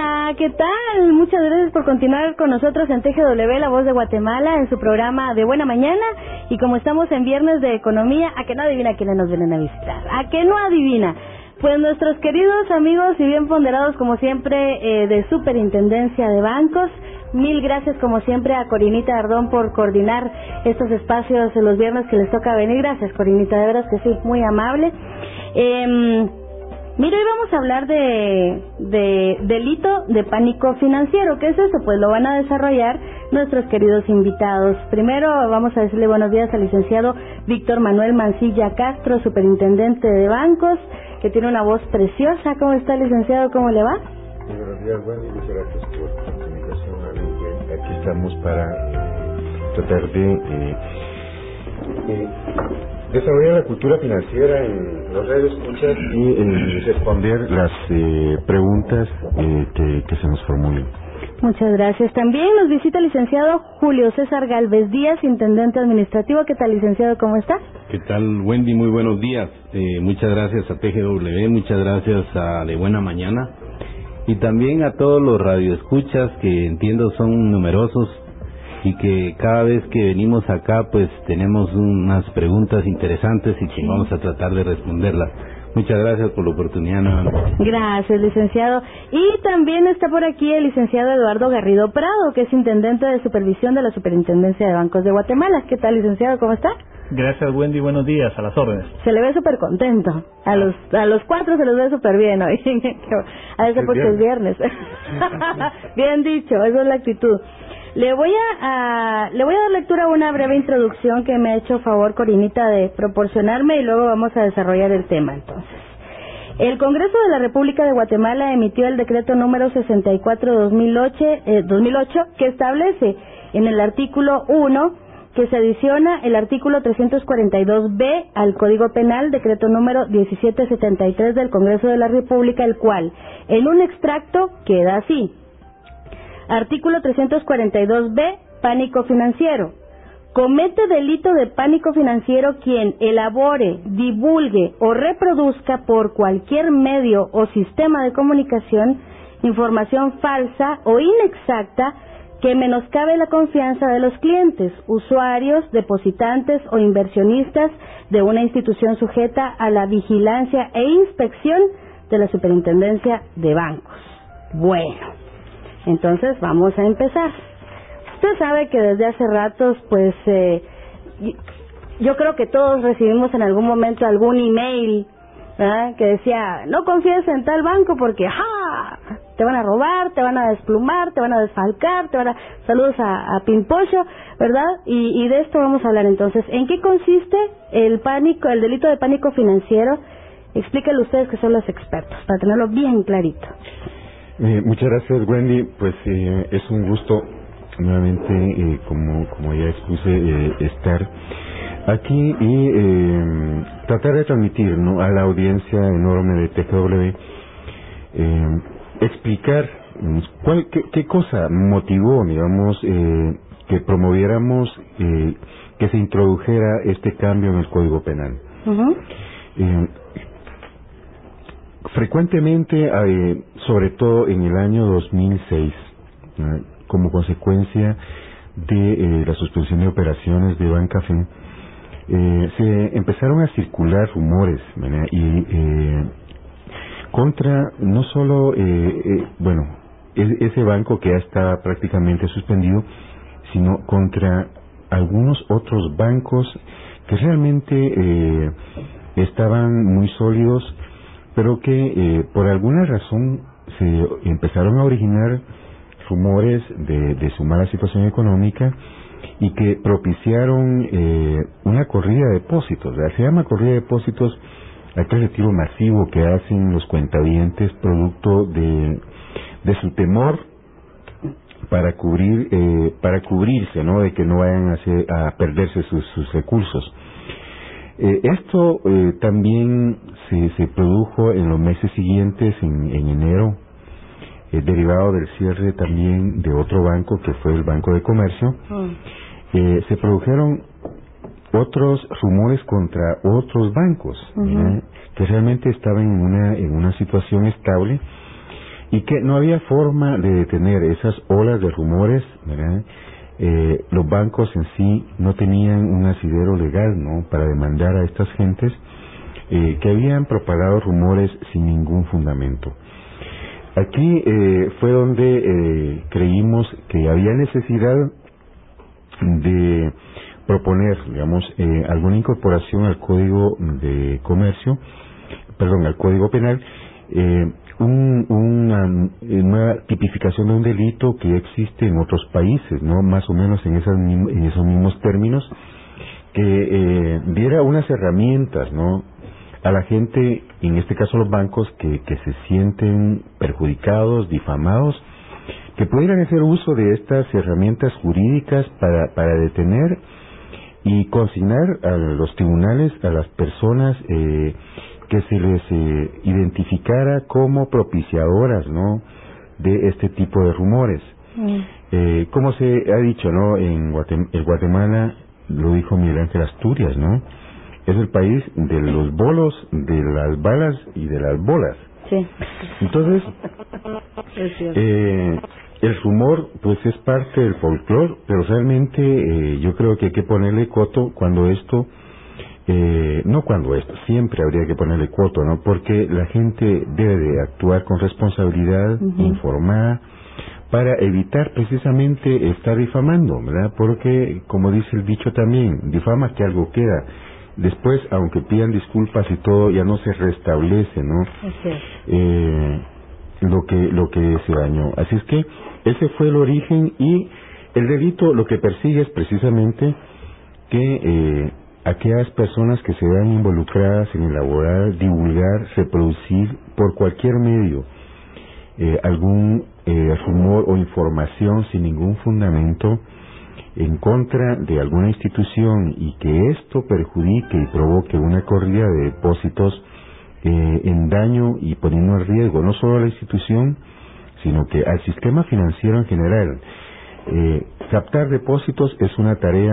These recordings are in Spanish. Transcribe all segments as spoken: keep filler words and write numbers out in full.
Hola, ¿qué tal? Muchas gracias por continuar con nosotros en T G W, La Voz de Guatemala, en su programa de Buena Mañana. Y como estamos en Viernes de Economía, ¿a que no adivina quiénes nos vienen a visitar? ¿A que no adivina? Pues nuestros queridos amigos y bien ponderados, como siempre, eh, de Superintendencia de Bancos. Mil gracias, como siempre, a Corinita Ardón por coordinar estos espacios en los viernes que les toca venir. Gracias, Corinita, de veras que sí, muy amable. Eh... Mira, hoy vamos a hablar de, de delito de pánico financiero. ¿Qué es eso? Pues lo van a desarrollar nuestros queridos invitados. Primero vamos a decirle buenos días al licenciado Víctor Manuel Mancilla Castro, superintendente de bancos, que tiene una voz preciosa. ¿Cómo está, licenciado? ¿Cómo le va? Muy buenos días, Wendy. Muchas gracias por la invitación. Aquí estamos para eh, tratar de eh, eh, desarrollar la cultura financiera en los radioescuchas y eh, responder las eh, preguntas eh, que, que se nos formulen. Muchas gracias. También nos visita el licenciado Julio César Galvez Díaz, intendente administrativo. ¿Qué tal, licenciado? ¿Cómo está? ¿Qué tal, Wendy? Muy buenos días. Eh, muchas gracias a T G W, muchas gracias a De Buena Mañana y también a todos los radioescuchas que entiendo son numerosos y que cada vez que venimos acá pues tenemos unas preguntas interesantes y que sí vamos a tratar de responderlas. Muchas gracias por la oportunidad nuevamente. Gracias, licenciado. Y también está por aquí el licenciado Eduardo Garrido Prado, que es intendente de supervisión de la Superintendencia de Bancos de Guatemala. ¿Qué tal, licenciado? ¿Cómo está? Gracias, Wendy. Buenos días. A las órdenes. Se le ve súper contento. A los a los cuatro se les ve súper bien hoy. A veces porque es viernes. Bien dicho, esa es la actitud. Le voy a, a le voy a dar lectura a una breve introducción que me ha hecho favor Corinita de proporcionarme y luego vamos a desarrollar el tema. Entonces, el Congreso de la República de Guatemala emitió el decreto número sesenta y cuatro barra dos mil ocho que establece en el artículo uno que se adiciona el artículo trescientos cuarenta y dos be al Código Penal, decreto número diecisiete setenta y tres del Congreso de la República, el cual en un extracto queda así. Artículo trescientos cuarenta y dos be, pánico financiero. Comete delito de pánico financiero quien elabore, divulgue o reproduzca por cualquier medio o sistema de comunicación información falsa o inexacta que menoscabe la confianza de los clientes, usuarios, depositantes o inversionistas de una institución sujeta a la vigilancia e inspección de la Superintendencia de Bancos. Bueno. Entonces vamos a empezar. Usted sabe que desde hace ratos, pues, eh, yo creo que todos recibimos en algún momento algún email, ¿verdad?, que decía, no confíes en tal banco porque ¡ja!, te van a robar, te van a desplumar, te van a desfalcar, te van a... Saludos a, a Pimpollo, ¿verdad? Y, y de esto vamos a hablar entonces. ¿En qué consiste el pánico, el delito de pánico financiero? Explíquenlo ustedes que son los expertos, para tenerlo bien clarito. Eh, muchas gracias, Wendy. Pues eh, es un gusto nuevamente, eh, como como ya expuse, eh, estar aquí y eh, tratar de transmitir, ¿no?, a la audiencia enorme de T G W, eh, explicar cuál, qué, qué cosa motivó, digamos, eh, que promoviéramos eh, que se introdujera este cambio en el Código Penal. Uh-huh. eh, Frecuentemente, eh, sobre todo en el año dos mil seis, eh, como consecuencia de eh, la suspensión de operaciones de Bancafé, eh, se empezaron a circular rumores, ¿verdad?, y eh, contra no solo, eh, eh, bueno, es, ese banco que ya está prácticamente suspendido, sino contra algunos otros bancos que realmente eh, estaban muy sólidos, pero que eh, por alguna razón se empezaron a originar rumores de, de su mala situación económica y que propiciaron eh, una corrida de depósitos. ¿verdad? Se llama corrida de depósitos aquel retiro masivo que hacen los cuentavientes producto de, de su temor para cubrir eh, para cubrirse, ¿no?, de que no vayan a, hacer, a perderse sus, sus recursos. Eh, esto eh, también se, se produjo en los meses siguientes, en, en enero, eh, derivado del cierre también de otro banco que fue el Banco de Comercio. Mm. Eh, se produjeron otros rumores contra otros bancos, uh-huh. ¿eh? que realmente estaban en una en una situación estable y que no había forma de detener esas olas de rumores, ¿verdad? Eh, los bancos en sí no tenían un asidero legal, ¿no?, para demandar a estas gentes eh, que habían propagado rumores sin ningún fundamento. Aquí eh, fue donde eh, creímos que había necesidad de proponer, digamos, eh, alguna incorporación al Código de Comercio, perdón, al Código Penal, eh, un, una, una tipificación de un delito que existe en otros países, no, más o menos en, esas, en esos mismos términos, que eh, diera unas herramientas, no, a la gente, en este caso los bancos, que, que se sienten perjudicados, difamados, que pudieran hacer uso de estas herramientas jurídicas para, para detener y consignar a los tribunales a las personas eh, que se les eh, identificara como propiciadoras, ¿no?, de este tipo de rumores. Mm. Eh, como se ha dicho, ¿no?, en Guatem el Guatemala, lo dijo Miguel Ángel Asturias, ¿no?, es el país de los bolos, de las balas y de las bolas. Sí. Entonces, eh, el rumor pues es parte del folclore, pero realmente eh, yo creo que hay que ponerle coto cuando esto, eh, no cuando esto, siempre habría que ponerle coto, ¿no? Porque la gente debe de actuar con responsabilidad, uh-huh. informada, para evitar precisamente estar difamando, ¿verdad? Porque, como dice el dicho también, difama que algo queda. Después, aunque pidan disculpas y todo, ya no se restablece, ¿no? Okay. Eh, lo que lo que se dañó. Así es que ese fue el origen, y el delito lo que persigue es precisamente que eh, aquellas personas que se vean involucradas en elaborar, divulgar, reproducir por cualquier medio eh, algún eh, rumor o información sin ningún fundamento en contra de alguna institución, y que esto perjudique y provoque una corrida de depósitos eh, en daño y poniendo en riesgo no solo a la institución, sino que al sistema financiero en general. Eh, captar depósitos es una tarea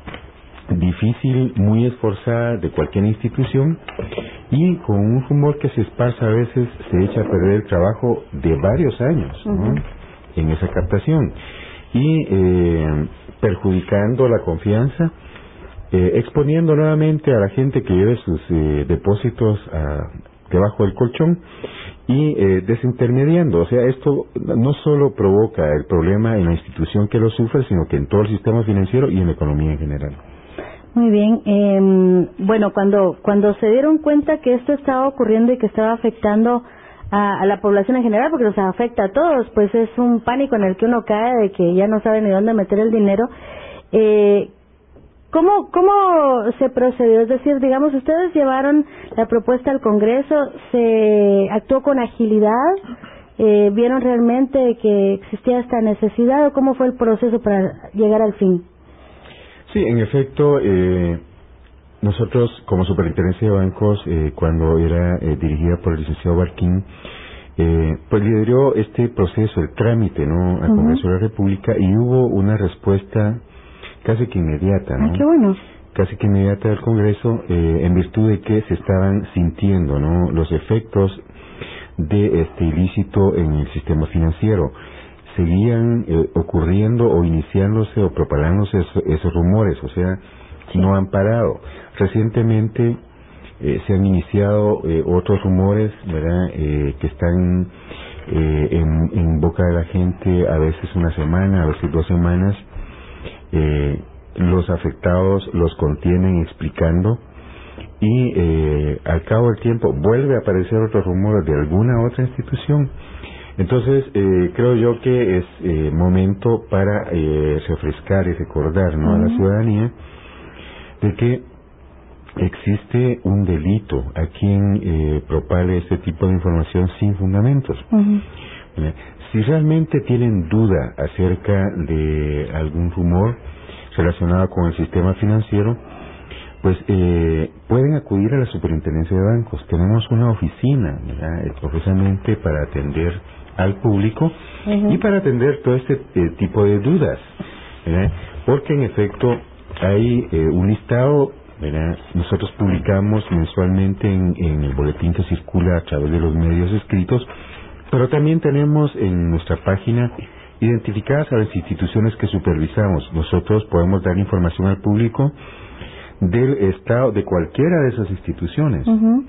difícil, muy esforzada de cualquier institución, y con un rumor que se esparza a veces se echa a perder el trabajo de varios años, ¿no?, uh-huh. en esa captación, y eh, perjudicando la confianza, eh, exponiendo nuevamente a la gente que lleve sus eh, depósitos a, debajo del colchón, y eh, desintermediando. O sea, esto no solo provoca el problema en la institución que lo sufre, sino que en todo el sistema financiero y en la economía en general. Muy bien. Eh, bueno, cuando cuando se dieron cuenta que esto estaba ocurriendo y que estaba afectando a, a la población en general, porque nos afecta a todos, pues es un pánico en el que uno cae de que ya no sabe ni dónde meter el dinero. Eh, ¿Cómo, ¿Cómo se procedió? Es decir, digamos, ustedes llevaron la propuesta al Congreso, ¿se actuó con agilidad? Eh, ¿Vieron realmente que existía esta necesidad, o cómo fue el proceso para llegar al fin? Sí, en efecto, eh, nosotros como Superintendencia de Bancos, eh, cuando era eh, dirigida por el licenciado Barquín, eh, pues lideró este proceso, el trámite, ¿no?, al uh-huh. Congreso de la República, y hubo una respuesta casi que inmediata, ¿no? Ah, qué bueno. Casi que inmediata del Congreso, eh, en virtud de que se estaban sintiendo, ¿no?, los efectos de este ilícito en el sistema financiero. Seguían eh, ocurriendo o iniciándose o propagándose eso, esos rumores, o sea, sí. no han parado. Recientemente eh, se han iniciado eh, otros rumores, ¿verdad?, eh, que están eh, en, en boca de la gente, a veces una semana, a veces dos semanas. Eh, los afectados los contienen explicando, y eh, al cabo del tiempo vuelve a aparecer otro rumor de alguna otra institución. Entonces eh, creo yo que es eh, momento para eh, refrescar y recordar, ¿no?, uh-huh. a la ciudadanía de que existe un delito a quien eh, propale este tipo de información sin fundamentos. Uh-huh. Si realmente tienen duda acerca de algún rumor relacionado con el sistema financiero, pues eh, pueden acudir a la Superintendencia de Bancos. Tenemos una oficina, ¿verdad?, precisamente para atender al público uh-huh. y para atender todo este eh, tipo de dudas, ¿verdad?, porque en efecto hay eh, un listado, ¿verdad? Nosotros publicamos mensualmente en, en el boletín que circula a través de los medios escritos Pero también tenemos en nuestra página identificadas a las instituciones que supervisamos. Nosotros podemos dar información al público del estado de cualquiera de esas instituciones. Uh-huh.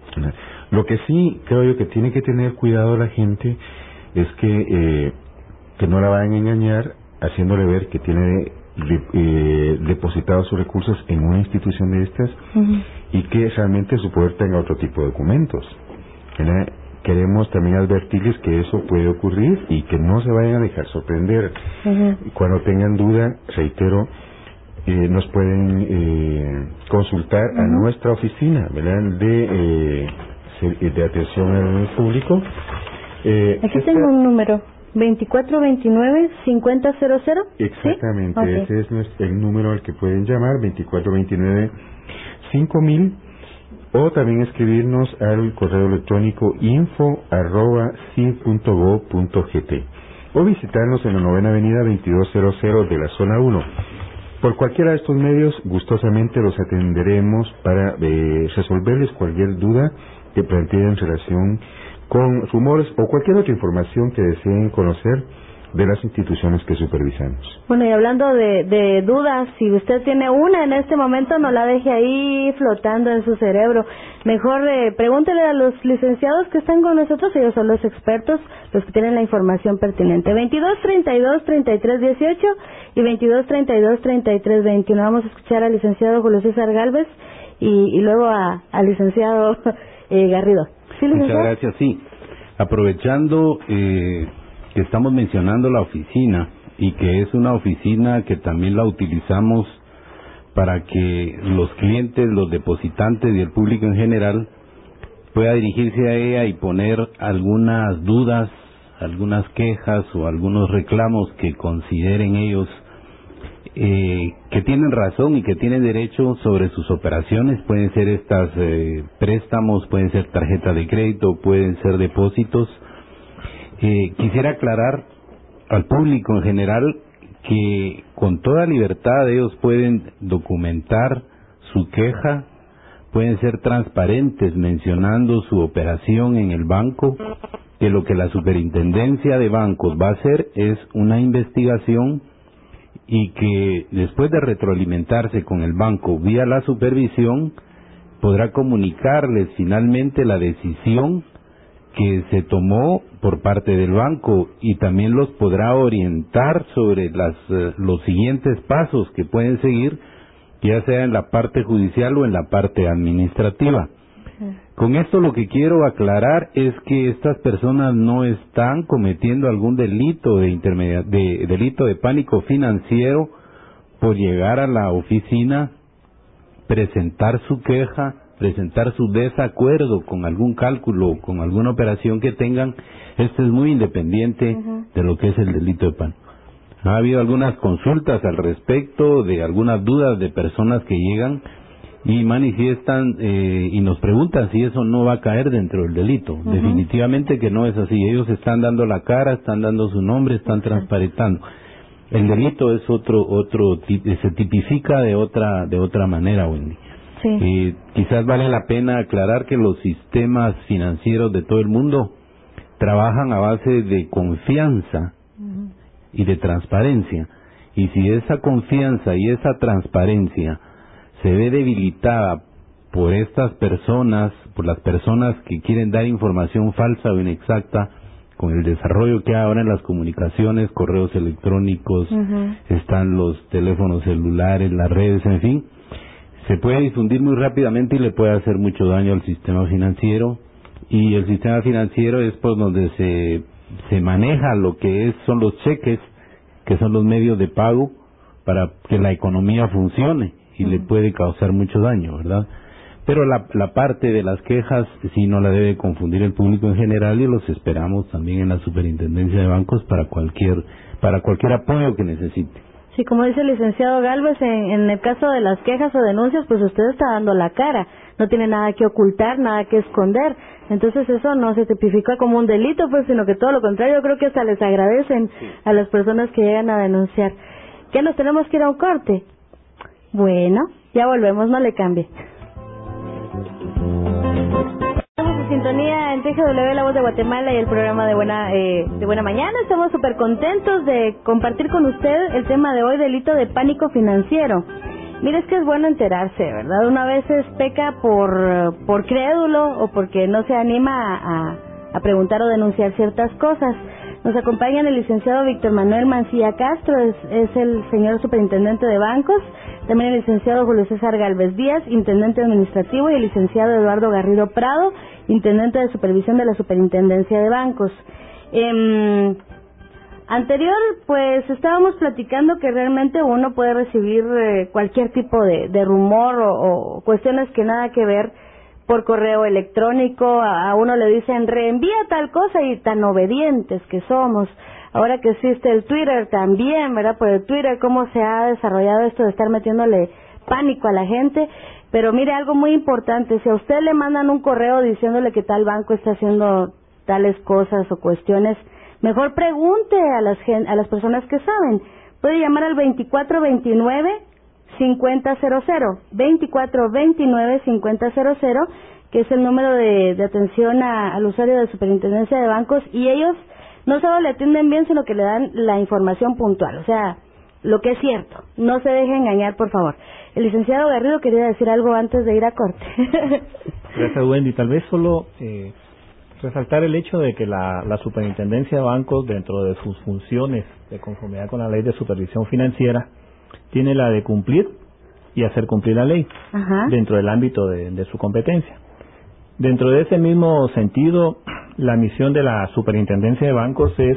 Lo que sí creo yo que tiene que tener cuidado la gente es que eh, que no la vayan a engañar haciéndole ver que tiene eh, depositados sus recursos en una institución de estas, uh-huh, y que realmente su poder tenga otro tipo de documentos, ¿verdad? Queremos también advertirles que eso puede ocurrir y que no se vayan a dejar sorprender. Uh-huh. Cuando tengan duda, reitero, eh, nos pueden eh, consultar, uh-huh, a nuestra oficina, ¿verdad?, de, eh, de atención al público. Eh, Aquí tengo un número, veinticuatro veintinueve cincuenta cero cero. Exactamente, ¿sí? Okay. Ese es nuestro, el número al que pueden llamar, veinticuatro veintinueve cinco mil, o también escribirnos al correo electrónico info arroba c i punto go punto g t, o visitarnos en la novena avenida veintidós cero de la zona uno. Por cualquiera de estos medios, gustosamente los atenderemos para eh, resolverles cualquier duda que planteen en relación con rumores o cualquier otra información que deseen conocer de las instituciones que supervisamos. Bueno, y hablando de, de dudas, si usted tiene una en este momento, no la deje ahí flotando en su cerebro. Mejor eh, pregúntele a los licenciados que están con nosotros, ellos son los expertos, los que tienen la información pertinente. veintidós treinta y dos treinta y tres dieciocho y veintidós treinta y dos treinta y tres veintiuno. Vamos a escuchar al licenciado Julio César Gálvez y, y luego a, al licenciado eh, Garrido. ¿Sí, Muchas gracias, sí. Aprovechando eh, que estamos mencionando la oficina y que es una oficina que también la utilizamos para que los clientes, los depositantes y el público en general pueda dirigirse a ella y poner algunas dudas, algunas quejas o algunos reclamos que consideren ellos eh, que tienen razón y que tienen derecho sobre sus operaciones. Pueden ser estas eh, préstamos, pueden ser tarjetas de crédito, pueden ser depósitos. Eh, quisiera aclarar al público en general que con toda libertad ellos pueden documentar su queja, pueden ser transparentes mencionando su operación en el banco, que lo que la superintendencia de bancos va a hacer es una investigación y que después de retroalimentarse con el banco vía la supervisión podrá comunicarles finalmente la decisión que se tomó por parte del banco y también los podrá orientar sobre las, eh, los siguientes pasos que pueden seguir, ya sea en la parte judicial o en la parte administrativa. Con esto lo que quiero aclarar es que estas personas no están cometiendo algún delito de, intermedia, de delito de pánico financiero por llegar a la oficina, presentar su queja, presentar su desacuerdo con algún cálculo o con alguna operación que tengan. Esto es muy independiente uh-huh. de lo que es el delito de pánico. Ha habido algunas consultas al respecto de algunas dudas de personas que llegan y manifiestan eh, y nos preguntan si eso no va a caer dentro del delito. Uh-huh. Definitivamente que no es así. Ellos están dando la cara, están dando su nombre, están transparentando. El delito es otro, otro, se tipifica de otra, de otra manera, Wendy. Sí. Eh, quizás vale la pena aclarar que los sistemas financieros de todo el mundo trabajan a base de confianza uh-huh. y de transparencia. Y si esa confianza y esa transparencia se ve debilitada por estas personas, por las personas que quieren dar información falsa o inexacta, con el desarrollo que hay ahora en las comunicaciones, correos electrónicos, uh-huh. están los teléfonos celulares, las redes, en fin, se puede difundir muy rápidamente y le puede hacer mucho daño al sistema financiero. Y el sistema financiero es por donde se, se maneja lo que es, son los cheques, que son los medios de pago para que la economía funcione. Y le puede causar mucho daño, ¿verdad? Pero la, la parte de las quejas sí no la debe confundir el público en general y los esperamos también en la Superintendencia de Bancos para cualquier para cualquier apoyo que necesite. Sí, como dice el licenciado Gálvez, en, en el caso de las quejas o denuncias, pues usted está dando la cara, no tiene nada que ocultar, nada que esconder. Entonces eso no se tipifica como un delito, pues, sino que todo lo contrario, yo creo que hasta les agradecen sí. a las personas que llegan a denunciar. ¿Qué nos tenemos que ir a un corte? Bueno, ya volvemos, no le cambie. Estamos en sintonía acá en T G W, La Voz de Guatemala y el programa de Buena eh, de Buena Mañana. Estamos súper contentos de compartir con usted el tema de hoy, delito de pánico financiero. Mire, es que es bueno enterarse, ¿verdad? Una vez peca por, por crédulo o porque no se anima a, a preguntar o denunciar ciertas cosas. Nos acompaña el licenciado Víctor Manuel Mancilla Castro, es, es el señor superintendente de bancos, también el licenciado Julio César Galvez Díaz, intendente administrativo, y el licenciado Eduardo Garrido Prado, intendente de supervisión de la Superintendencia de Bancos. Eh, anterior, pues estábamos platicando que realmente uno puede recibir eh, cualquier tipo de, de rumor o, o cuestiones que nada que ver por correo electrónico. A uno le dicen reenvía tal cosa y tan obedientes que somos. Ahora que existe el Twitter también, ¿verdad? Por el Twitter, cómo se ha desarrollado esto de estar metiéndole pánico a la gente. Pero mire, algo muy importante, si a usted le mandan un correo diciéndole que tal banco está haciendo tales cosas o cuestiones, mejor pregunte a las, a las personas que saben. Puede llamar al veinticuatro veintinueve cincuenta cero cero, veinticuatro veintinueve cincuenta cero cero, que es el número de, de atención a, al usuario de Superintendencia de Bancos, y ellos no solo le atienden bien, sino que le dan la información puntual, o sea, lo que es cierto. No se deje engañar, por favor. El licenciado Garrido quería decir algo antes de ir a corte. Gracias, Wendy. Tal vez solo eh, resaltar el hecho de que la, la Superintendencia de Bancos, dentro de sus funciones de conformidad con la Ley de Supervisión Financiera, tiene la de cumplir y hacer cumplir la ley. Ajá. Dentro del ámbito de, de su competencia. Dentro de ese mismo sentido, la misión de la Superintendencia de Bancos es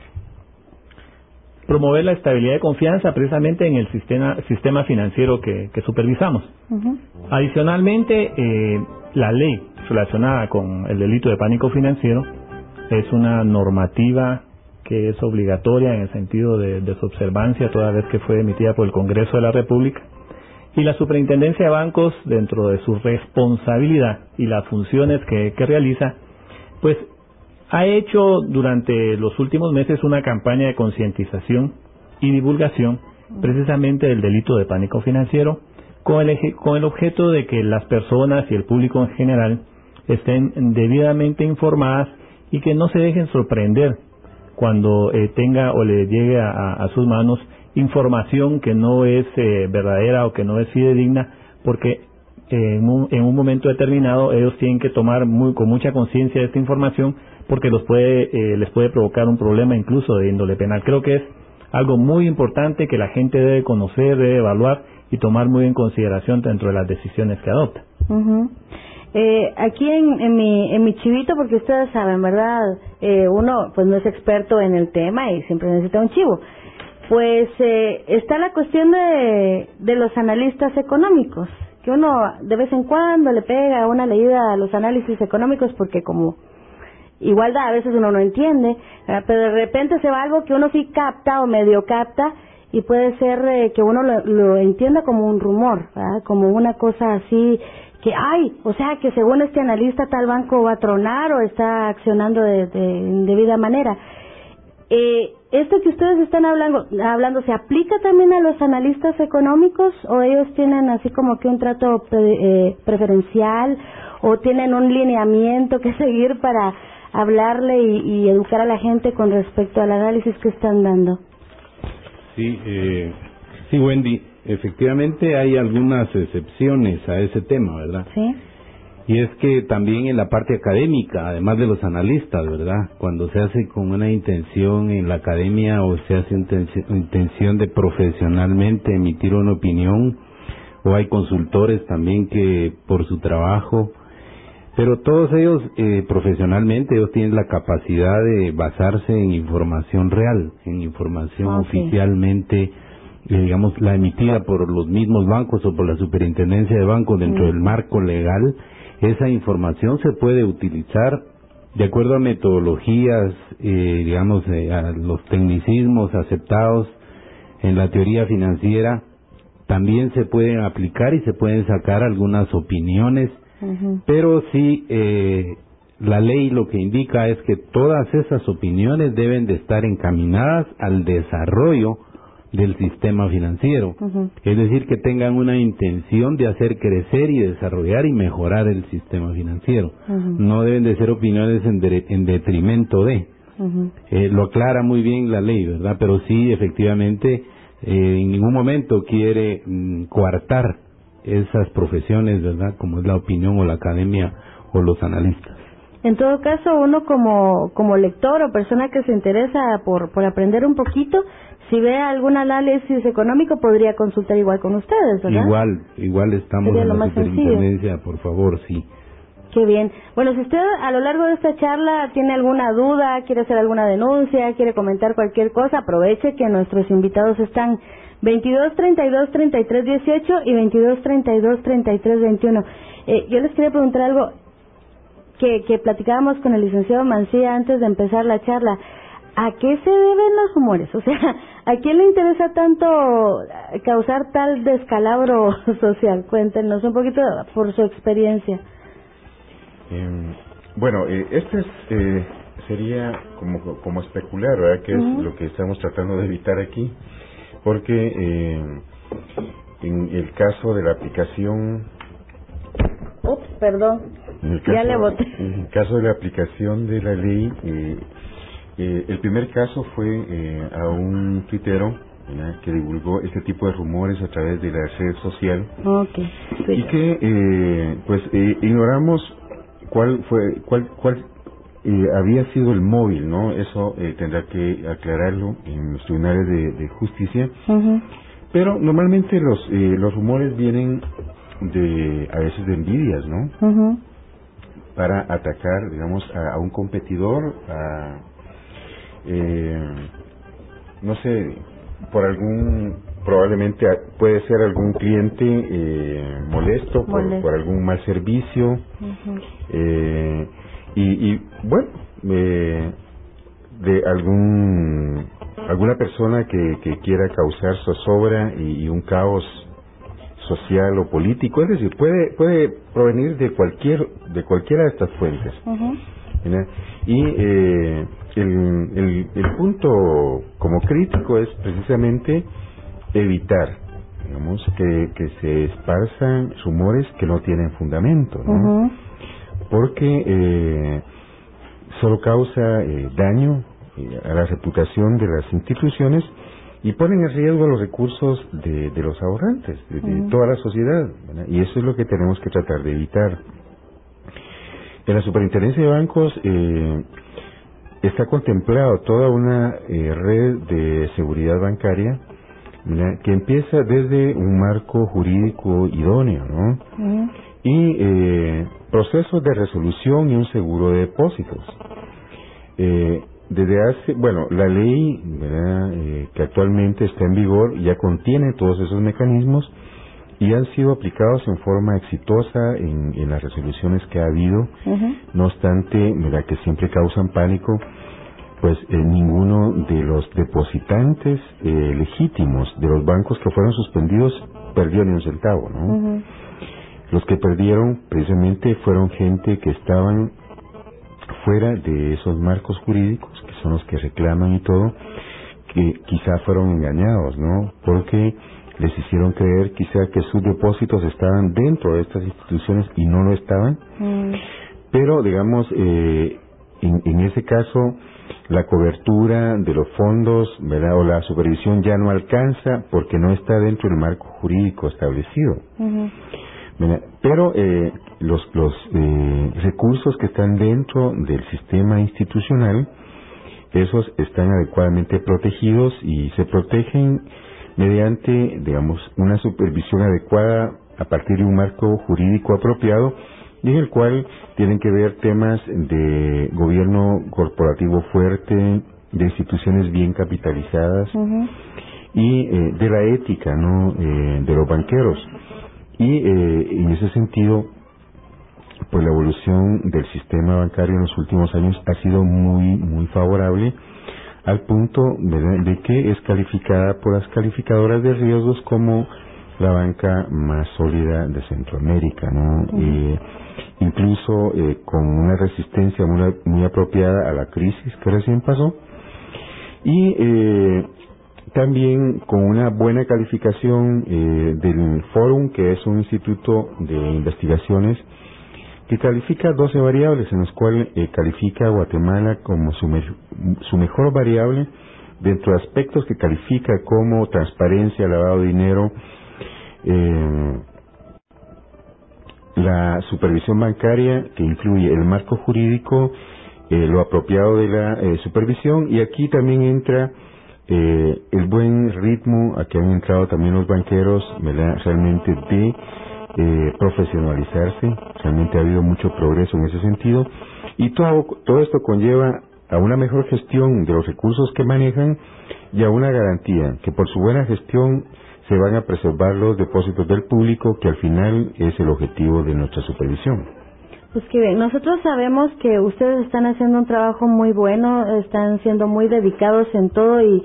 promover la estabilidad y confianza precisamente en el sistema, sistema financiero que, que supervisamos. Uh-huh. Adicionalmente, eh, la ley relacionada con el delito de pánico financiero es una normativa que es obligatoria en el sentido de, de su observancia toda vez que fue emitida por el Congreso de la República, y la Superintendencia de Bancos, dentro de su responsabilidad y las funciones que, que realiza, pues ha hecho durante los últimos meses una campaña de concientización y divulgación precisamente del delito de pánico financiero, con el, con el objeto de que las personas y el público en general estén debidamente informadas y que no se dejen sorprender cuando eh, tenga o le llegue a, a sus manos información que no es eh, verdadera o que no es fidedigna, porque eh, en, un, en un momento determinado ellos tienen que tomar muy, con mucha conciencia de esta información, porque los puede, eh, les puede provocar un problema incluso de índole penal. Creo que es algo muy importante que la gente debe conocer, debe evaluar y tomar muy en consideración dentro de las decisiones que adopta. Uh-huh. Eh, aquí en, en mi en mi chivito, porque ustedes saben, ¿verdad? Eh, uno pues no es experto en el tema y siempre necesita un chivo. Pues eh, está la cuestión de, de los analistas económicos, que uno de vez en cuando le pega una leída a los análisis económicos porque como igual a veces uno no entiende, ¿verdad? Pero de repente se va algo que uno sí capta o medio capta y puede ser eh, que uno lo, lo entienda como un rumor, ¿verdad? Como una cosa así que ay, o sea que según este analista tal banco va a tronar o está accionando de, de debida manera. Eh, ¿Esto que ustedes están hablando, hablando se aplica también a los analistas económicos o ellos tienen así como que un trato pre, eh, preferencial o tienen un lineamiento que seguir para hablarle y, y educar a la gente con respecto al análisis que están dando? Sí, eh, sí, Wendy, efectivamente hay algunas excepciones a ese tema, ¿verdad? Sí. Y es que también en la parte académica, además de los analistas, ¿verdad? Cuando se hace con una intención en la academia o se hace intención, intención de profesionalmente emitir una opinión, o hay consultores también que por su trabajo, pero todos ellos eh, profesionalmente, ellos tienen la capacidad de basarse en información real, en información okay. oficialmente, eh, digamos, la emitida por los mismos bancos o por la Superintendencia de Bancos dentro mm. del marco legal. Esa información se puede utilizar de acuerdo a metodologías, eh, digamos, eh, a los tecnicismos aceptados en la teoría financiera. También se pueden aplicar y se pueden sacar algunas opiniones, uh-huh. pero sí, eh, la ley lo que indica es que todas esas opiniones deben de estar encaminadas al desarrollo del sistema financiero. Uh-huh. Es decir, que tengan una intención de hacer crecer y desarrollar y mejorar el sistema financiero. Uh-huh. No deben de ser opiniones en, de, en detrimento de. Uh-huh. Eh, lo aclara muy bien la ley, ¿verdad? Pero sí, efectivamente, eh, en ningún momento quiere mm, coartar esas profesiones, ¿verdad? Como es la opinión o la academia o los analistas. En todo caso, uno como como lector o persona que se interesa por por aprender un poquito, si ve algún análisis económico, podría consultar igual con ustedes, ¿verdad? Igual, igual estamos Sería en lo la más superintendencia, por favor, sí. Qué bien. Bueno, si usted a lo largo de esta charla tiene alguna duda, quiere hacer alguna denuncia, quiere comentar cualquier cosa, aproveche que nuestros invitados están veintidós treinta y dos treinta y tres dieciocho y veintidós treinta y dos treinta y tres veintiuno. Eh, yo les quería preguntar algo que, que platicábamos con el licenciado Mancilla antes de empezar la charla. ¿A qué se deben los rumores? O sea, ¿a quién le interesa tanto causar tal descalabro social? Cuéntenos un poquito por su experiencia. Eh, bueno, eh, este es, eh, sería como, como especular, ¿verdad? Que es uh-huh. lo que estamos tratando de evitar aquí, porque eh, en el caso de la aplicación... Ups, perdón, en el caso, ya le boté. En el caso de la aplicación de la ley, eh, eh, el primer caso fue eh, a un tuitero, ¿verdad?, que divulgó este tipo de rumores a través de la red social. Okay. Y que, eh, pues, eh, ignoramos cuál fue, cuál, cuál eh, había sido el móvil, ¿no? Eso eh, tendrá que aclararlo en los tribunales de, de justicia. Uh-huh. Pero normalmente los eh, los rumores vienen de, a veces de envidias, ¿no? Uh-huh. Para atacar, digamos, a, a un competidor, a, eh, no sé, por algún, probablemente puede ser algún cliente eh, molesto por, Molesto. por algún mal servicio. Uh-huh. eh, y, y bueno, eh, de algún alguna persona que, que quiera causar zozobra y, y un caos social o político, es decir, puede puede provenir de cualquier de cualquiera de estas fuentes. Uh-huh. ¿Verdad? Y eh, el, el, el punto como crítico es precisamente evitar, digamos, que, que se esparzan rumores que no tienen fundamento, ¿no? Uh-huh. Porque eh, solo causa eh, daño eh, a la reputación de las instituciones y ponen en riesgo los recursos de, de los ahorrantes, de, de uh-huh. toda la sociedad, ¿verdad? Y eso es lo que tenemos que tratar de evitar. En la Superintendencia de Bancos eh, está contemplado toda una eh, red de seguridad bancaria, ¿verdad?, que empieza desde un marco jurídico idóneo, ¿no? Uh-huh. Y eh, procesos de resolución y un seguro de depósitos. Eh, desde hace, bueno, la ley, ¿verdad?, eh, que actualmente está en vigor ya contiene todos esos mecanismos y han sido aplicados en forma exitosa en, en las resoluciones que ha habido. Uh-huh. No obstante, ¿verdad?, que siempre causan pánico, pues eh, ninguno de los depositantes eh, legítimos de los bancos que fueron suspendidos perdió ni un centavo, ¿no? Uh-huh. Los que perdieron precisamente fueron gente que estaban fuera de esos marcos jurídicos, que son los que reclaman y todo, que quizá fueron engañados, ¿no? Porque les hicieron creer quizá que sus depósitos estaban dentro de estas instituciones y no lo estaban. Mm. Pero, digamos, eh, en, en ese caso, la cobertura de los fondos, ¿verdad?, o la supervisión ya no alcanza porque no está dentro del marco jurídico establecido. Uh-huh. Pero eh, los, los eh, recursos que están dentro del sistema institucional, esos están adecuadamente protegidos y se protegen mediante, digamos, una supervisión adecuada a partir de un marco jurídico apropiado, y en el cual tienen que ver temas de gobierno corporativo fuerte, de instituciones bien capitalizadas, uh-huh. y eh, de la ética, ¿no?, eh, de los banqueros. Y eh, en ese sentido, pues la evolución del sistema bancario en los últimos años ha sido muy, muy favorable, al punto de, de que es calificada por las calificadoras de riesgos como la banca más sólida de Centroamérica, ¿no? Uh-huh. Eh, incluso eh, con una resistencia muy, muy apropiada a la crisis que recién pasó. Y eh, también con una buena calificación eh, del Forum, que es un instituto de investigaciones que califica doce variables, en las cuales eh, califica a Guatemala como su, me su mejor variable dentro de aspectos que califica como transparencia, lavado de dinero, eh, la supervisión bancaria, que incluye el marco jurídico, eh, lo apropiado de la eh, supervisión, y aquí también entra eh, el buen ritmo a que han entrado también los banqueros, ¿verdad? Realmente de eh, profesionalizarse. Realmente ha habido mucho progreso en ese sentido, y todo, todo esto conlleva a una mejor gestión de los recursos que manejan y a una garantía que por su buena gestión se van a preservar los depósitos del público, que al final es el objetivo de nuestra supervisión. Pues que bien, nosotros sabemos que ustedes están haciendo un trabajo muy bueno, están siendo muy dedicados en todo y,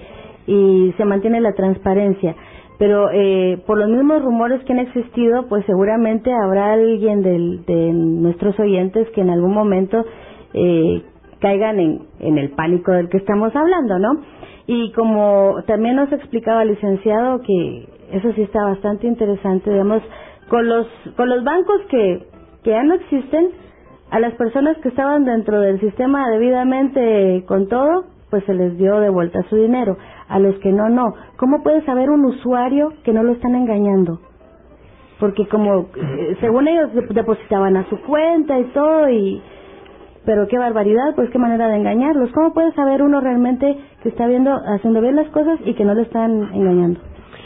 y se mantiene la transparencia, pero eh, por los mismos rumores que han existido, pues seguramente habrá alguien del, de nuestros oyentes que en algún momento eh, caigan en, en el pánico del que estamos hablando, ¿no? Y como también nos explicaba el licenciado, que eso sí está bastante interesante, digamos, con los con los bancos que, que ya no existen, a las personas que estaban dentro del sistema debidamente con todo, pues se les dio de vuelta su dinero, a los que no, no. ¿Cómo puede saber un usuario que no lo están engañando? Porque como, eh, según ellos depositaban a su cuenta y todo, y pero qué barbaridad, pues qué manera de engañarlos. ¿Cómo puede saber uno realmente que está viendo, haciendo bien las cosas y que no le están engañando?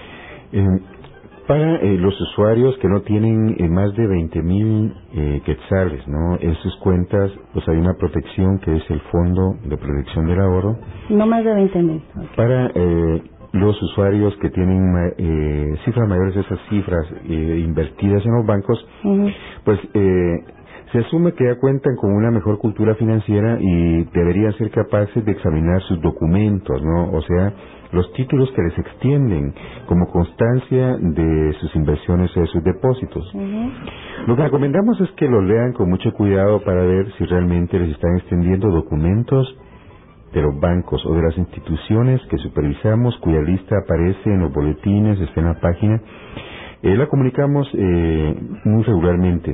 Eh, para eh, los usuarios que no tienen eh, más de veinte mil eh, quetzales, ¿no?, en sus cuentas, pues hay una protección que es el Fondo de Protección del Ahorro. No más de veinte mil. Okay. Para eh, los usuarios que tienen eh, cifras mayores de esas cifras eh, invertidas en los bancos, uh-huh. pues eh, se asume que ya cuentan con una mejor cultura financiera y deberían ser capaces de examinar sus documentos, ¿no? O sea, los títulos que les extienden como constancia de sus inversiones o de sus depósitos. Uh-huh. Lo que recomendamos es que los lean con mucho cuidado para ver si realmente les están extendiendo documentos de los bancos o de las instituciones que supervisamos, cuya lista aparece en los boletines, está en la página. Eh, la comunicamos eh, muy regularmente.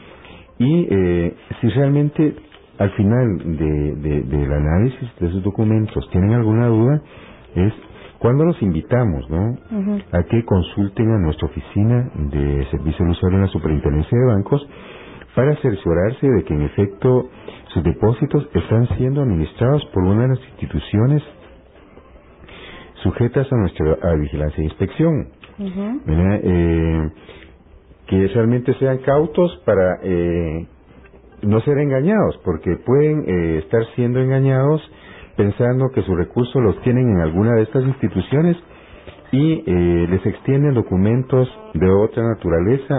Y eh, si realmente al final de, de, del análisis de esos documentos tienen alguna duda, es cuando los invitamos, ¿no?, uh-huh. a que consulten a nuestra oficina de servicio al usuario en la Superintendencia de Bancos para cerciorarse de que en efecto sus depósitos están siendo administrados por una de las instituciones sujetas a nuestra a vigilancia e inspección. Uh-huh. eh, que realmente sean cautos para eh, no ser engañados, porque pueden eh, estar siendo engañados pensando que sus recursos los tienen en alguna de estas instituciones y eh, les extienden documentos de otra naturaleza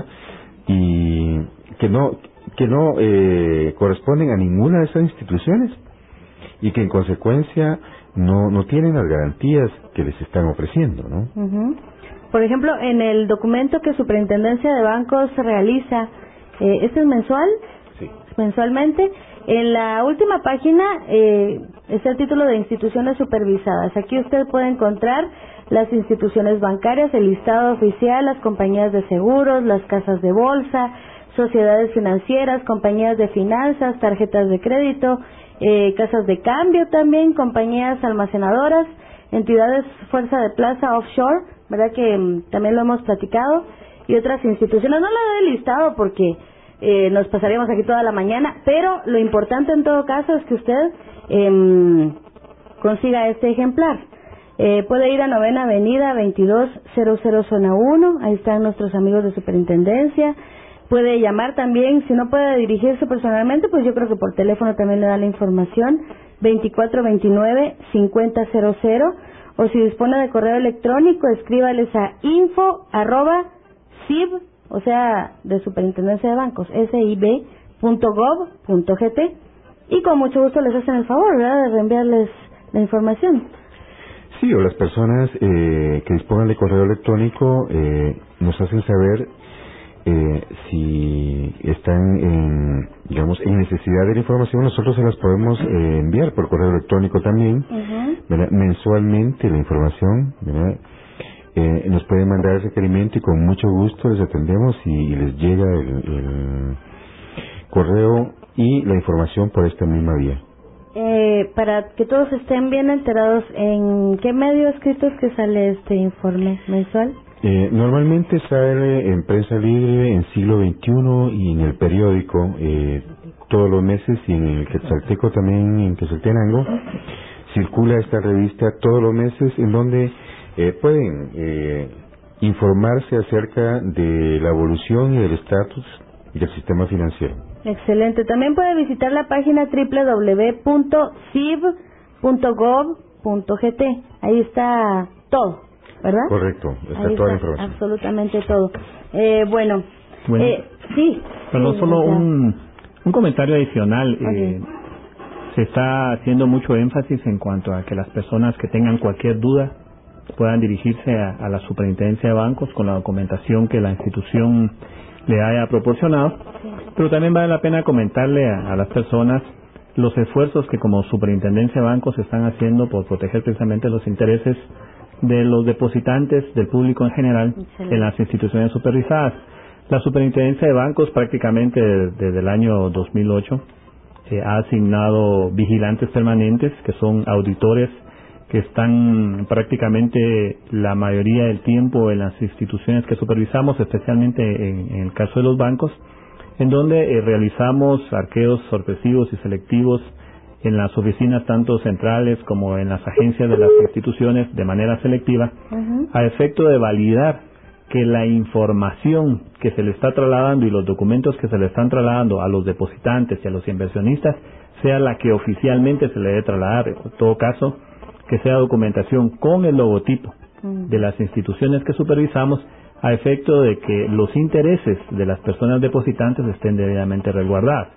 y que no que no eh, corresponden a ninguna de estas instituciones y que en consecuencia no no tienen las garantías que les están ofreciendo, ¿no? Uh-huh. Por ejemplo, en el documento que Superintendencia de Bancos realiza, eh, ¿este es mensual? Sí. Mensualmente. En la última página eh, está el título de instituciones supervisadas. Aquí usted puede encontrar las instituciones bancarias, el listado oficial, las compañías de seguros, las casas de bolsa, sociedades financieras, compañías de finanzas, tarjetas de crédito, eh, casas de cambio también, compañías almacenadoras, entidades fuerza de plaza offshore, ¿verdad? Que um, también lo hemos platicado, y otras instituciones. No lo doy listado porque eh, nos pasaríamos aquí toda la mañana, pero lo importante en todo caso es que usted eh, consiga este ejemplar. Eh, puede ir a Novena Avenida veintidós cero cero Zona uno, ahí están nuestros amigos de Superintendencia. Puede llamar también, si no puede dirigirse personalmente, pues yo creo que por teléfono también le da la información, veinticuatro veintinueve cincuenta cero cero, o si dispone de correo electrónico, escríbales a info arroba sib, o sea, de Superintendencia de Bancos, sib punto gov punto gt, y con mucho gusto les hacen el favor, ¿verdad?, de reenviarles la información. Sí, o las personas eh, que dispongan de correo electrónico eh, nos hacen saber eh, si están en, digamos, en necesidad de la información. Nosotros se las podemos eh, enviar por correo electrónico también, uh-huh. ¿verdad? Mensualmente la información, ¿verdad? Eh, nos pueden mandar el requerimiento y con mucho gusto les atendemos y, y les llega el, el correo y la información por esta misma vía. Eh, para que todos estén bien enterados, ¿en qué medio escritos que sale este informe mensual? Eh, normalmente sale en Prensa Libre, en Siglo veintiuno y en el periódico eh, todos los meses, y en el Quetzalteco también, en Quetzaltenango circula esta revista todos los meses, en donde eh, pueden eh, informarse acerca de la evolución y del estatus del sistema financiero. Excelente. También puede visitar la página doble u doble u doble u punto c i b punto gov punto g t. Ahí está todo, ¿verdad? Correcto, está Ahí toda está la información. absolutamente todo. Eh, bueno, bueno eh, sí. Perdón, sí, solo o sea, un, un comentario adicional. Okay. Eh, se está haciendo mucho énfasis en cuanto a que las personas que tengan cualquier duda puedan dirigirse a, a la Superintendencia de Bancos con la documentación que la institución le haya proporcionado, sí. Pero también vale la pena comentarle a, a las personas los esfuerzos que como Superintendencia de Bancos están haciendo por proteger precisamente los intereses de los depositantes, del público en general, Excelente. En las instituciones supervisadas. La Superintendencia de Bancos prácticamente desde el año dos mil ocho eh, ha asignado vigilantes permanentes, que son auditores que están prácticamente la mayoría del tiempo en las instituciones que supervisamos, especialmente en, en el caso de los bancos, en donde eh, realizamos arqueos sorpresivos y selectivos en las oficinas tanto centrales como en las agencias de las instituciones de manera selectiva, Uh-huh. a efecto de validar que la información que se le está trasladando y los documentos que se le están trasladando a los depositantes y a los inversionistas sea la que oficialmente se le debe trasladar. En todo caso, que sea documentación con el logotipo Uh-huh. de las instituciones que supervisamos, a efecto de que los intereses de las personas depositantes estén debidamente resguardados.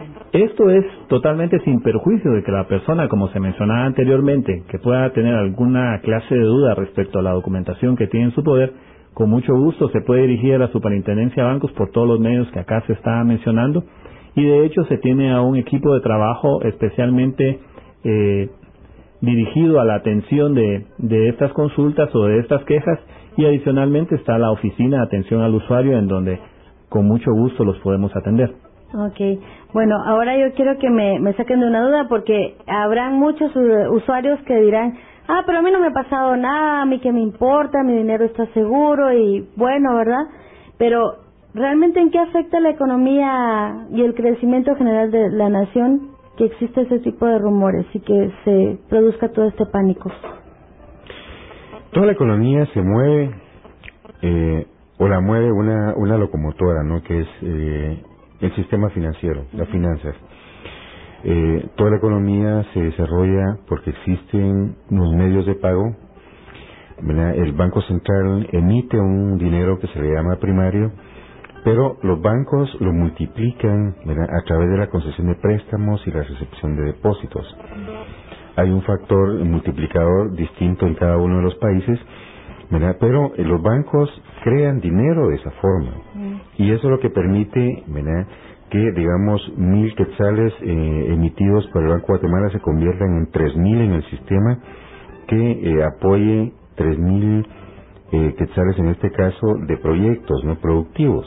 Esto es totalmente sin perjuicio de que la persona, como se mencionaba anteriormente, que pueda tener alguna clase de duda respecto a la documentación que tiene en su poder, con mucho gusto se puede dirigir a la Superintendencia de Bancos por todos los medios que acá se está mencionando, y de hecho se tiene a un equipo de trabajo especialmente eh, dirigido a la atención de, de estas consultas o de estas quejas, y adicionalmente está la oficina de atención al usuario, en donde con mucho gusto los podemos atender. Okay, bueno, ahora yo quiero que me, me saquen de una duda, porque habrán muchos uh, usuarios que dirán, ah, pero a mí no me ha pasado nada, a mí qué me importa, mi dinero está seguro y bueno, ¿verdad? Pero, ¿realmente en qué afecta la economía y el crecimiento general de la nación que existe ese tipo de rumores y que se produzca todo este pánico? Toda la economía se mueve, eh, o la mueve una, una locomotora, ¿no? Que es eh, el sistema financiero, las finanzas. Eh, toda la economía se desarrolla porque existen unos medios de pago, ¿verdad? El Banco Central emite un dinero que se le llama primario, pero los bancos lo multiplican, ¿verdad? A través de la concesión de préstamos y la recepción de depósitos. Hay un factor multiplicador distinto en cada uno de los países, ¿verdad? Pero eh, los bancos crean dinero de esa forma, y eso es lo que permite, ¿verdad?, que digamos mil quetzales eh, emitidos por el Banco de Guatemala se conviertan en tres mil en el sistema, que eh, apoye tres mil eh, quetzales en este caso de proyectos no productivos.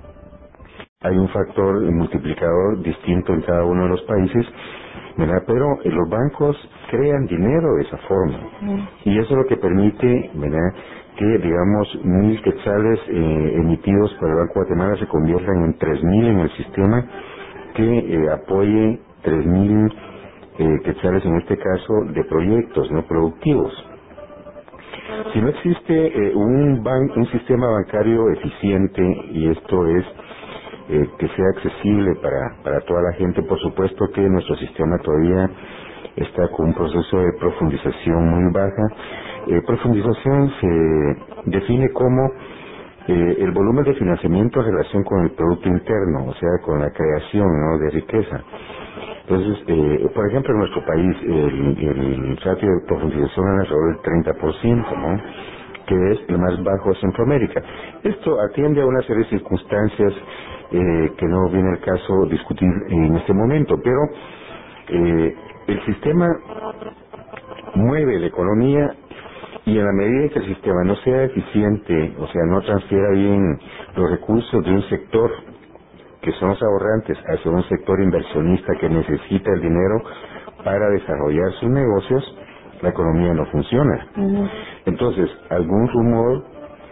Hay un factor multiplicador distinto en cada uno de los países, ¿verdad? Pero eh, los bancos crean dinero de esa forma, y eso es lo que permite, ¿verdad?, que digamos mil quetzales eh, emitidos por el Banco de Guatemala se conviertan en tres mil en el sistema, que eh, apoye tres mil eh, quetzales en este caso de proyectos no productivos. Si no existe eh, un, ban un sistema bancario eficiente, y esto es eh, que sea accesible para, para toda la gente, por supuesto que nuestro sistema todavía está con un proceso de profundización muy baja. Eh, profundización se define como eh, el volumen de financiamiento en relación con el Producto Interno, o sea, con la creación, ¿no?, de riqueza. Entonces, eh, por ejemplo, en nuestro país el, el ratio de profundización es alrededor del treinta por ciento, ¿no?, que es el más bajo de Centroamérica. Esto atiende a una serie de circunstancias eh, que no viene al caso discutir en este momento, pero eh, el sistema mueve la economía, y en la medida que el sistema no sea eficiente, o sea, no transfiera bien los recursos de un sector que son los ahorrantes hacia un sector inversionista que necesita el dinero para desarrollar sus negocios, la economía no funciona. Uh-huh. Entonces, algún rumor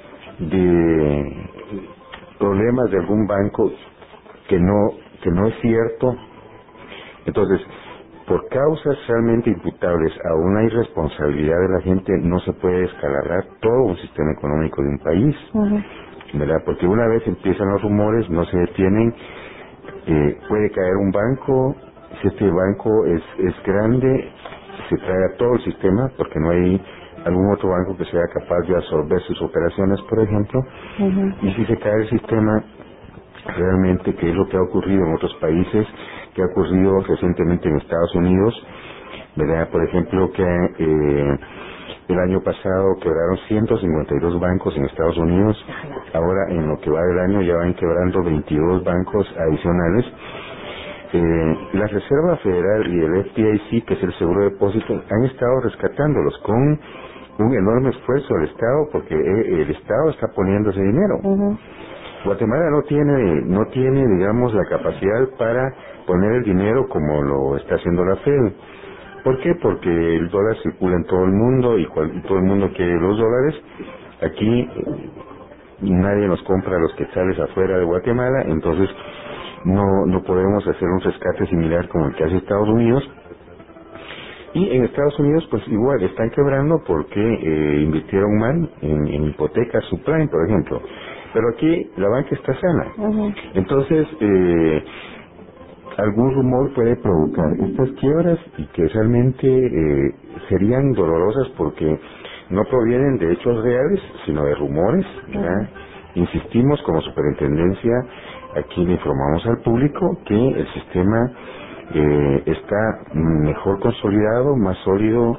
de problemas de algún banco que no que no es cierto, entonces, por causas realmente imputables a una irresponsabilidad de la gente, no se puede descalabrar todo un sistema económico de un país. Uh-huh. ¿Verdad? Porque una vez empiezan los rumores, no se detienen, eh, puede caer un banco, si este banco es, es grande, se trae a todo el sistema, porque no hay algún otro banco que sea capaz de absorber sus operaciones, por ejemplo, uh-huh. y si se cae el sistema, realmente, que es lo que ha ocurrido en otros países, que ha ocurrido recientemente en Estados Unidos, ¿verdad? Por ejemplo, que eh, el año pasado quebraron ciento cincuenta y dos bancos en Estados Unidos. Ahora, en lo que va del año, ya van quebrando veintidós bancos adicionales. Eh, la Reserva Federal y el F D I C, que es el seguro de depósito, han estado rescatándolos con un enorme esfuerzo del Estado, porque el Estado está poniendo ese dinero. Uh-huh. Guatemala no tiene, no tiene, digamos, la capacidad para poner el dinero como lo está haciendo la Fed. ¿Por qué? Porque el dólar circula en todo el mundo y, cual, y todo el mundo quiere los dólares. Aquí nadie nos compra los quetzales afuera de Guatemala, entonces no, no podemos hacer un rescate similar como el que hace Estados Unidos. Y en Estados Unidos, pues igual, están quebrando porque eh, invirtieron mal en, en hipotecas subprime, por ejemplo. Pero aquí la banca está sana. Uh-huh. Entonces, eh, algún rumor puede provocar estas quiebras y que realmente eh, serían dolorosas porque no provienen de hechos reales, sino de rumores. ¿Verdad? Uh-huh. Insistimos como superintendencia, aquí le informamos al público que el sistema eh, está mejor consolidado, más sólido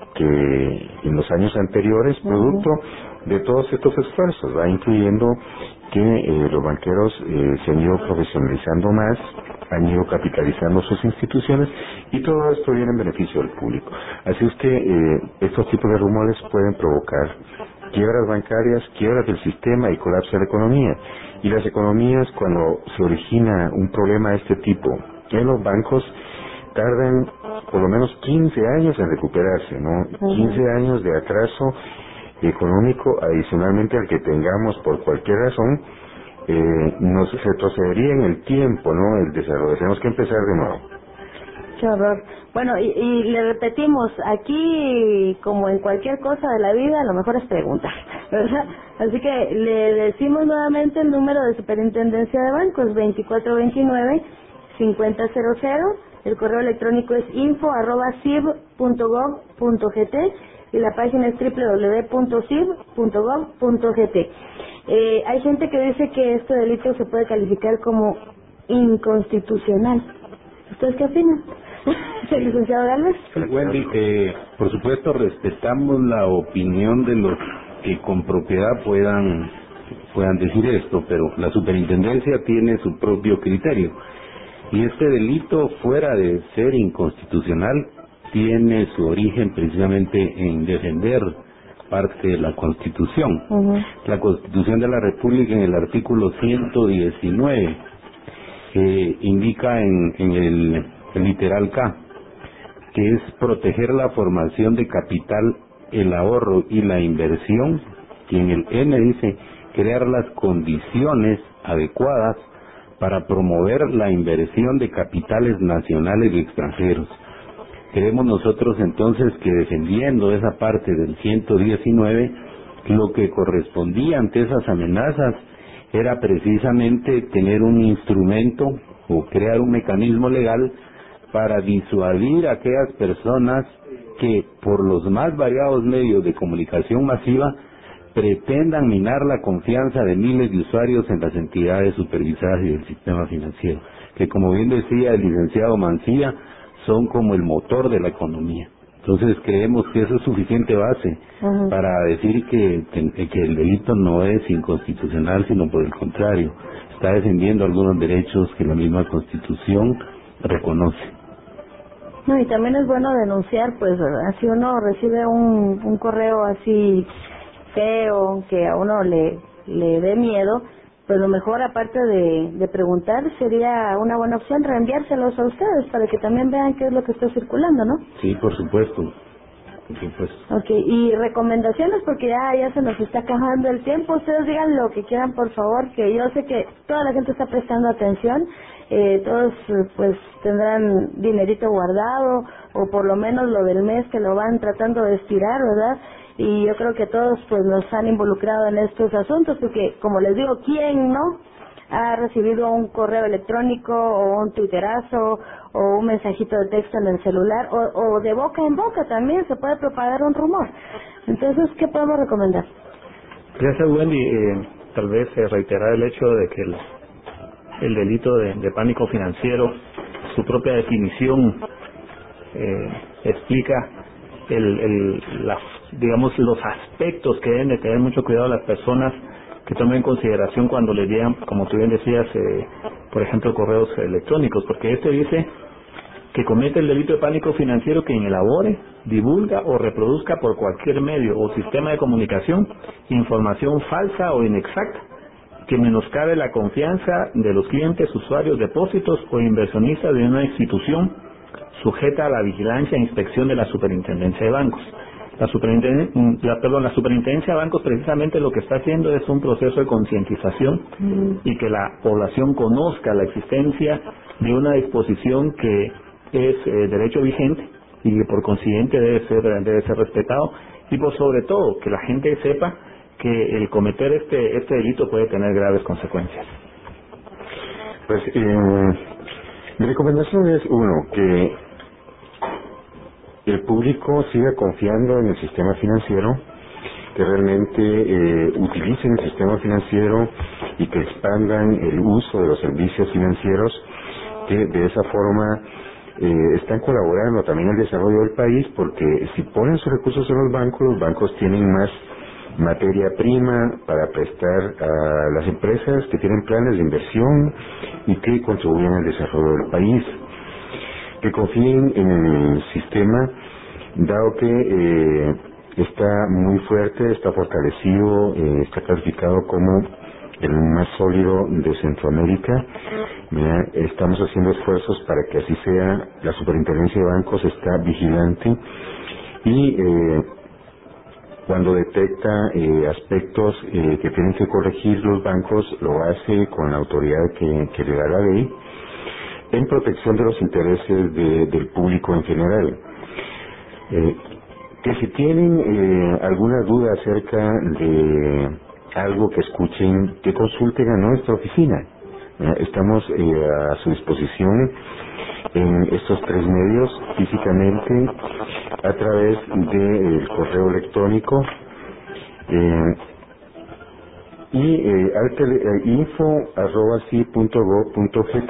que en los años anteriores, producto uh-huh. de todos estos esfuerzos, va incluyendo que eh, los banqueros eh, se han ido profesionalizando más, han ido capitalizando sus instituciones y todo esto viene en beneficio del público. Así es que eh, estos tipos de rumores pueden provocar quiebras bancarias, quiebras del sistema y colapso de la economía. Y las economías, cuando se origina un problema de este tipo en los bancos, tardan por lo menos quince años en recuperarse, ¿no? Uh-huh. quince años de atraso económico adicionalmente al que tengamos por cualquier razón, eh, nos retrocedería en el tiempo, ¿no? El desarrollo. Tenemos que empezar de nuevo. Qué horror. Bueno, y, y le repetimos, aquí, como en cualquier cosa de la vida, lo mejor es preguntar, ¿verdad? Así que le decimos nuevamente el número de Superintendencia de Bancos, veinticuatro veintinueve, cincuenta cero cero. El correo electrónico es info arroba sib punto gov punto gt y la página es doble u doble u doble u punto sib punto gov punto gt. Eh, hay gente que dice que este delito se puede calificar como inconstitucional. ¿Ustedes qué opinan? ¿El licenciado Gálvez? Wendy, eh, por supuesto respetamos la opinión de los que con propiedad puedan, puedan decir esto, pero la superintendencia tiene su propio criterio. Y este delito, fuera de ser inconstitucional, tiene su origen precisamente en defender parte de la Constitución. Uh-huh. La Constitución de la República, en el artículo ciento diecinueve, eh, indica en, en el, el literal K, que es proteger la formación de capital, el ahorro y la inversión, y en el N dice crear las condiciones adecuadas para promover la inversión de capitales nacionales y extranjeros. Creemos nosotros entonces que, defendiendo esa parte del ciento diecinueve, lo que correspondía ante esas amenazas era precisamente tener un instrumento o crear un mecanismo legal para disuadir a aquellas personas que, por los más variados medios de comunicación masiva, pretendan minar la confianza de miles de usuarios en las entidades supervisadas y del sistema financiero, que, como bien decía el licenciado Mancilla, son como el motor de la economía. Entonces creemos que eso es suficiente base uh-huh. para decir que, que, que el delito no es inconstitucional, sino por el contrario, está defendiendo algunos derechos que la misma Constitución reconoce. No, y también es bueno denunciar, pues, ¿verdad? Si uno recibe un, un correo así feo, que a uno le, le dé miedo, pues lo mejor, aparte de, de preguntar, sería una buena opción reenviárselos a ustedes para que también vean qué es lo que está circulando, ¿no? Sí, por supuesto. Por supuesto. Ok, y recomendaciones, porque ya, ya se nos está acabando el tiempo. Ustedes digan lo que quieran, por favor, que yo sé que toda la gente está prestando atención. Eh, todos pues tendrán dinerito guardado, o por lo menos lo del mes que lo van tratando de estirar, ¿verdad? Y yo creo que todos pues nos han involucrado en estos asuntos, porque como les digo, ¿quién no ha recibido un correo electrónico o un twitterazo o un mensajito de texto en el celular, o, o de boca en boca también se puede propagar un rumor? Entonces, ¿qué podemos recomendar? Gracias, Wendy. Eh, tal vez eh, reiterar el hecho de que el, el delito de, de pánico financiero, su propia definición eh, explica el, el, las, digamos, los aspectos que deben de tener mucho cuidado las personas que tomen en consideración cuando le llegan, como tú bien decías, eh, por ejemplo, correos electrónicos, porque este dice que comete el delito de pánico financiero quien elabore, divulga o reproduzca por cualquier medio o sistema de comunicación información falsa o inexacta que menoscabe la confianza de los clientes, usuarios, depósitos o inversionistas de una institución sujeta a la vigilancia e inspección de la Superintendencia de Bancos. La superintendencia, la, perdón, la superintendencia de bancos precisamente lo que está haciendo es un proceso de concientización mm. y que la población conozca la existencia de una disposición que es eh, derecho vigente y que por consiguiente debe ser debe ser respetado, y por sobre todo que la gente sepa que el cometer este este delito puede tener graves consecuencias. Pues eh, mi recomendación es, uno, que el público siga confiando en el sistema financiero, que realmente eh, utilicen el sistema financiero y que expandan el uso de los servicios financieros, que de esa forma eh, están colaborando también al desarrollo del país, porque si ponen sus recursos en los bancos, los bancos tienen más materia prima para prestar a las empresas que tienen planes de inversión y que contribuyen al desarrollo del país. Que confíen en el sistema, dado que eh, está muy fuerte, está fortalecido, eh, está clasificado como el más sólido de Centroamérica. Mira, estamos haciendo esfuerzos para que así sea. La Superintendencia de Bancos está vigilante y eh, cuando detecta eh, aspectos eh, que tienen que corregir los bancos, lo hace con la autoridad que, que le da la ley, en protección de los intereses de, del público en general. Eh, que si tienen eh, alguna duda acerca de algo que escuchen, que consulten a nuestra oficina. Eh, estamos eh, a su disposición en estos tres medios, físicamente, a través del correo electrónico eh, y eh, al tele, eh, info arroba si punto go punto gt,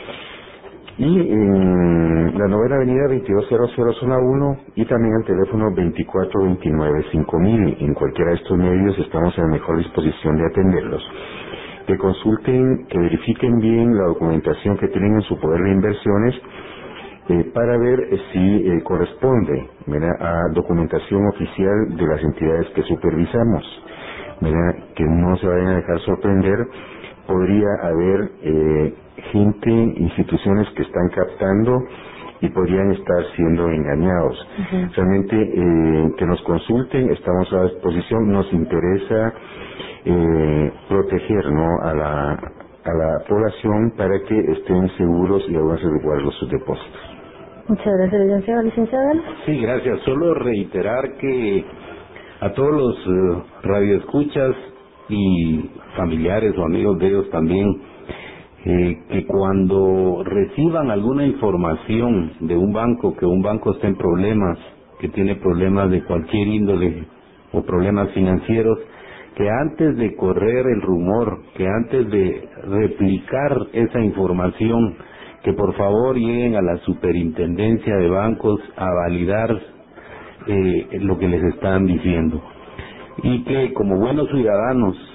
y en la novena avenida veintidós cero cero zona uno, y también al teléfono veinticuatro veintinueve cinco mil. En cualquiera de estos medios estamos en la mejor disposición de atenderlos. Que consulten, que verifiquen bien la documentación que tienen en su poder de inversiones eh, para ver eh, si eh, corresponde, ¿verdad?, a documentación oficial de las entidades que supervisamos, ¿verdad?, que no se vayan a dejar sorprender. Podría haber eh, gente, instituciones que están captando y podrían estar siendo engañados. Uh-huh. Realmente eh, que nos consulten, estamos a disposición. Nos interesa eh, proteger, ¿no?, a la a la población para que estén seguros y hagan resguardo sus depósitos. Muchas gracias, licenciado. ¿Licenciado? Sí, gracias. Solo reiterar que a todos los uh, radioescuchas y familiares o amigos de ellos también, eh, que cuando reciban alguna información de un banco, que un banco está en problemas, que tiene problemas de cualquier índole o problemas financieros, que antes de correr el rumor, que antes de replicar esa información, que por favor lleguen a la Superintendencia de Bancos a validar eh, lo que les están diciendo. Y que como buenos ciudadanos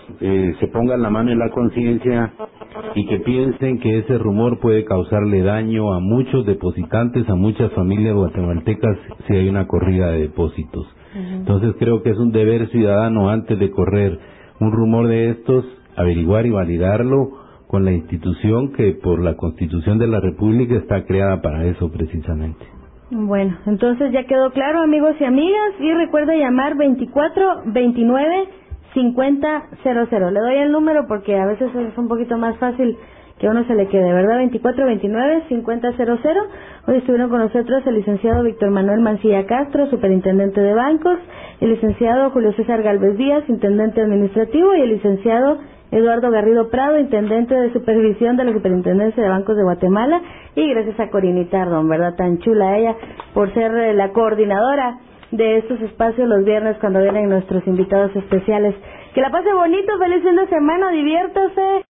eh, se pongan la mano en la conciencia y que piensen que ese rumor puede causarle daño a muchos depositantes, a muchas familias guatemaltecas si hay una corrida de depósitos. Uh-huh. Entonces creo que es un deber ciudadano, antes de correr un rumor de estos, averiguar y validarlo con la institución que por la Constitución de la República está creada para eso precisamente. Bueno, entonces ya quedó claro, amigos y amigas, y recuerda llamar veinticuatro veintinueve cincuenta cero cero. Le doy el número porque a veces es un poquito más fácil que a uno se le quede, ¿verdad? veinticuatro veintinueve cincuenta cero cero. Hoy estuvieron con nosotros el licenciado Víctor Manuel Mancilla Castro, superintendente de bancos, el licenciado Julio César Galvez Díaz, intendente administrativo, y el licenciado Eduardo Garrido Prado, intendente de supervisión de la Superintendencia de Bancos de Guatemala, y gracias a Corinita Ardón, ¿verdad? Tan chula ella, por ser eh, la coordinadora de estos espacios los viernes cuando vienen nuestros invitados especiales. Que la pase bonito, feliz fin de semana, diviértase.